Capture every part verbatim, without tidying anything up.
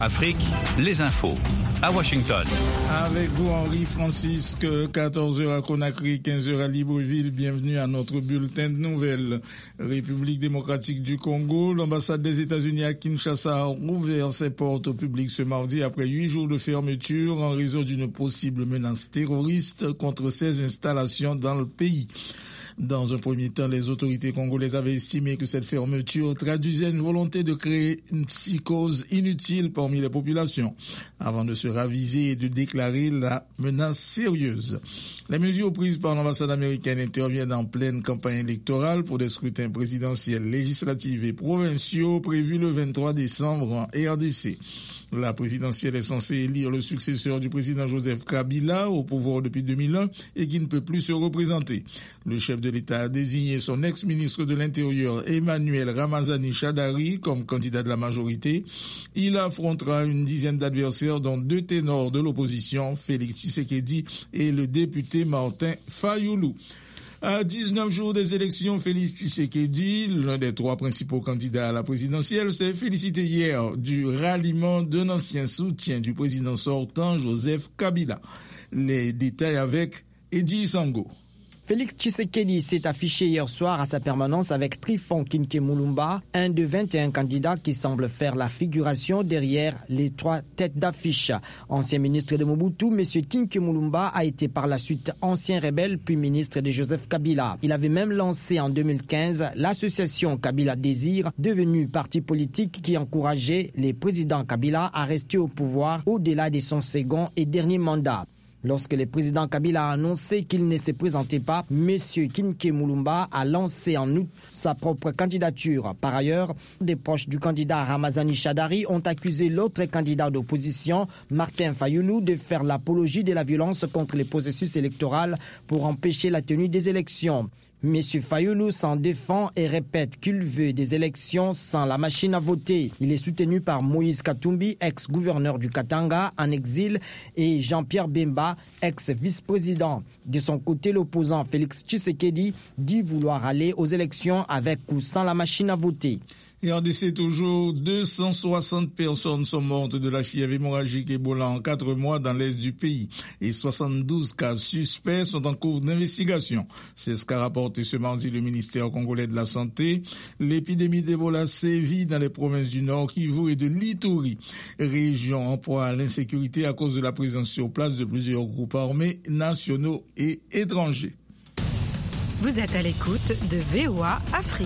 Afrique, les infos. À Washington. Avec vous, Henri Francisque, quatorze heures à Conakry, quinze heures à Libreville. Bienvenue à notre bulletin de nouvelles. République démocratique du Congo, l'ambassade des États-Unis à Kinshasa a rouvert ses portes au public ce mardi après huit jours de fermeture en raison d'une possible menace terroriste contre ses installations dans le pays. Dans un premier temps, les autorités congolaises avaient estimé que cette fermeture traduisait une volonté de créer une psychose inutile parmi les populations, avant de se raviser et de déclarer la menace sérieuse. Les mesures prises par l'ambassade américaine interviennent en pleine campagne électorale pour des scrutins présidentiels, législatifs et provinciaux prévus le vingt-trois décembre en R D C. La présidentielle est censée élire le successeur du président Joseph Kabila au pouvoir depuis deux mille un et qui ne peut plus se représenter. Le chef de l'État a désigné son ex-ministre de l'Intérieur Emmanuel Ramazani Shadari comme candidat de la majorité. Il affrontera une dizaine d'adversaires dont deux ténors de l'opposition, Félix Tshisekedi et le député Martin Fayoulou. À dix-neuf jours des élections, Félix Tshisekedi, l'un des trois principaux candidats à la présidentielle, s'est félicité hier du ralliement d'un ancien soutien du président sortant, Joseph Kabila. Les détails avec Edi Sango. Félix Tshisekedi s'est affiché hier soir à sa permanence avec Trifon Kinke Mulumba, un de vingt et un candidats qui semble faire la figuration derrière les trois têtes d'affiche. Ancien ministre de Mobutu, M. Kinke Mulumba a été par la suite ancien rebelle puis ministre de Joseph Kabila. Il avait même lancé en deux mille quinze l'association Kabila Désir, devenue parti politique qui encourageait les présidents Kabila à rester au pouvoir au-delà de son second et dernier mandat. Lorsque le président Kabila a annoncé qu'il ne se présentait pas, M. Kinke Mulumba a lancé en août sa propre candidature. Par ailleurs, des proches du candidat Ramazani Shadari ont accusé l'autre candidat d'opposition, Martin Fayoulou, de faire l'apologie de la violence contre le processus électoral pour empêcher la tenue des élections. M. Fayoulou s'en défend et répète qu'il veut des élections sans la machine à voter. Il est soutenu par Moïse Katumbi, ex-gouverneur du Katanga, en exil, et Jean-Pierre Bemba, ex-vice-président. De son côté, l'opposant Félix Tshisekedi dit vouloir aller aux élections avec ou sans la machine à voter. Et en décès toujours, deux cent soixante personnes sont mortes de la fièvre hémorragique Ebola en quatre mois dans l'est du pays. Et soixante-douze cas suspects sont en cours d'investigation. C'est ce qu'a rapporté ce mardi le ministère congolais de la Santé. L'épidémie d'Ebola sévit dans les provinces du Nord, Kivu et de l'Ituri. Région en proie à l'insécurité à cause de la présence sur place de plusieurs groupes armés, nationaux et étrangers. Vous êtes à l'écoute de V O A Afrique.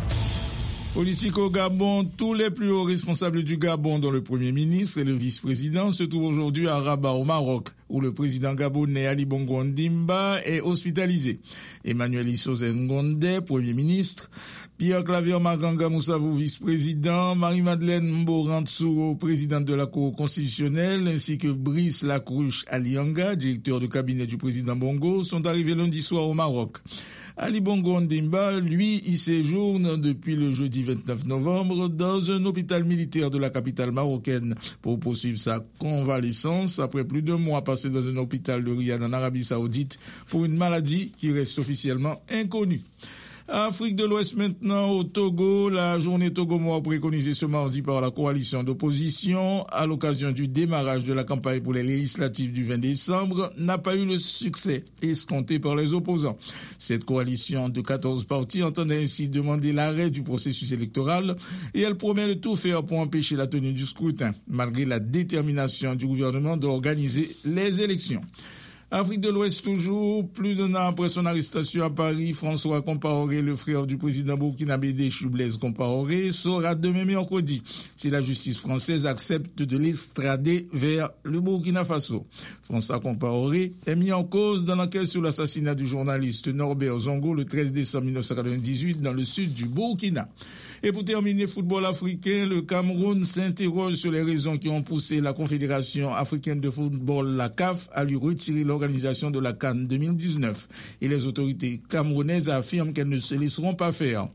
Politique au Gabon, tous les plus hauts responsables du Gabon, dont le Premier ministre et le vice-président, se trouvent aujourd'hui à Rabat au Maroc, où le président gabonais Ali Bongo Ondimba est hospitalisé. Emmanuel Isoze Ngondé, Premier ministre, Pierre Claver Maganga Moussavou, vice-président, Marie-Madeleine Mborantsou, présidente de la Cour constitutionnelle, ainsi que Brice Lacrouche Alianga, directeur de cabinet du président Bongo, sont arrivés lundi soir au Maroc. Ali Bongo Ondimba, lui, y séjourne depuis le jeudi vingt-neuf novembre dans un hôpital militaire de la capitale marocaine pour poursuivre sa convalescence après plus d'un mois passé dans un hôpital de Riyad en Arabie Saoudite pour une maladie qui reste officiellement inconnue. Afrique de l'Ouest maintenant, au Togo, la journée Togo-Mois préconisée ce mardi par la coalition d'opposition à l'occasion du démarrage de la campagne pour les législatives du vingt décembre n'a pas eu le succès escompté par les opposants. Cette coalition de quatorze partis entendait ainsi demander l'arrêt du processus électoral et elle promet de tout faire pour empêcher la tenue du scrutin, malgré la détermination du gouvernement d'organiser les élections. Afrique de l'Ouest toujours, plus d'un an après son arrestation à Paris, François Compaoré, le frère du président burkinabé déchu Blaise Compaoré, sera demain mercredi si la justice française accepte de l'extrader vers le Burkina Faso. François Compaoré est mis en cause dans l'enquête sur l'assassinat du journaliste Norbert Zongo le treize décembre mille neuf cent quatre-vingt-dix-huit dans le sud du Burkina. Et pour terminer, football africain, le Cameroun s'interroge sur les raisons qui ont poussé la Confédération africaine de football, la C A F, à lui retirer l'organisation de la CAN deux mille dix-neuf. Et les autorités camerounaises affirment qu'elles ne se laisseront pas faire.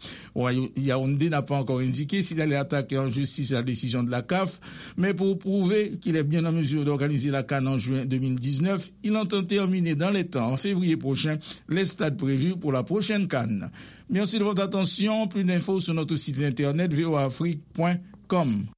Yaoundé n'a pas encore indiqué s'il allait attaquer en justice la décision de la C A F, mais pour prouver qu'il est bien en mesure d'organiser la CAN en juin deux mille dix-neuf, il entend terminer dans les temps, en février prochain, les stades prévus pour la prochaine CAN. Merci de votre attention. Plus d'infos sur notre site internet v o a afrique point com.